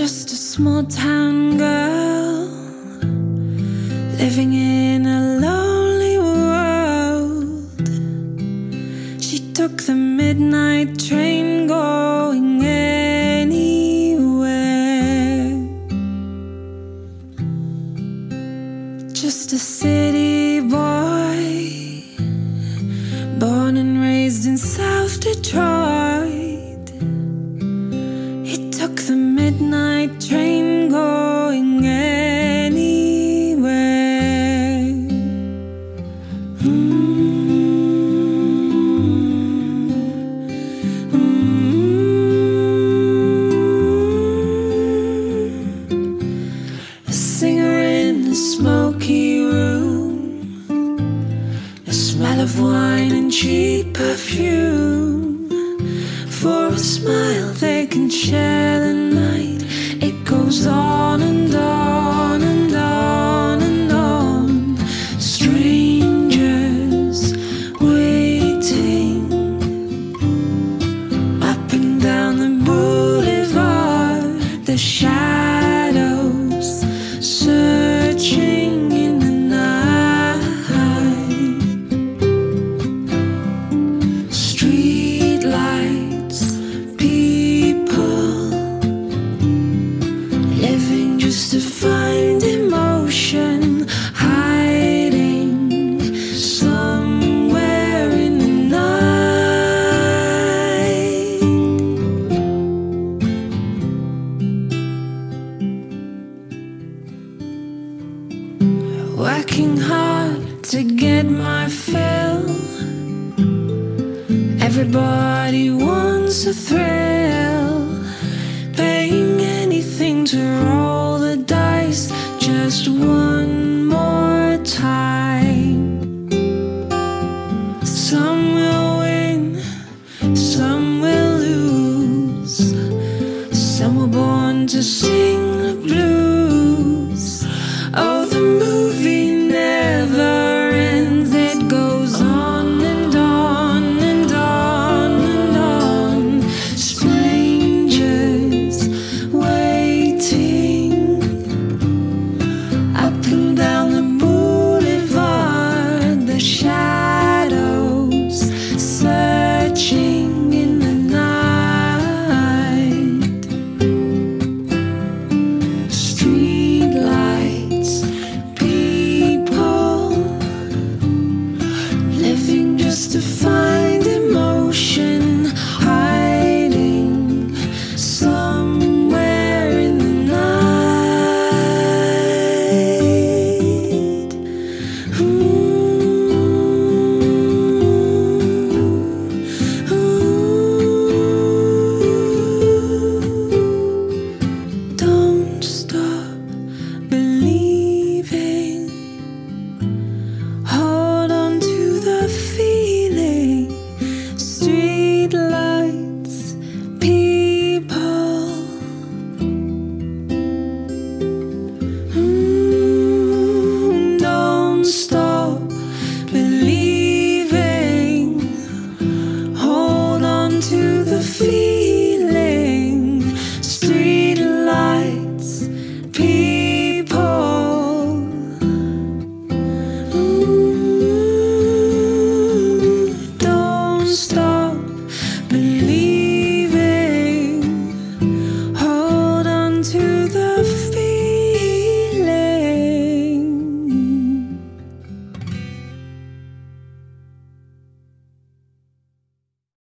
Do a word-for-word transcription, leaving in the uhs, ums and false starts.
just a small town girl living in a lonely world. She took the midnight train going anywhere. Just a city boy, born and raised in South Detroit. He took the midnight train going anywhere. Mm-hmm. Mm-hmm. A singer in a smoky room, the smell of wine and cheap perfume. For a smile they can share the night. It goes on and on and on and on. Strangers waiting up and down the boulevard. The shadows searching in the night. Street lights, people living just to find emotion, hiding somewhere in the night. Working hard to get my fill. Everybody wants a thrill, paying anything to roll the dice just one more time. Some will win, some will lose. Some were born to see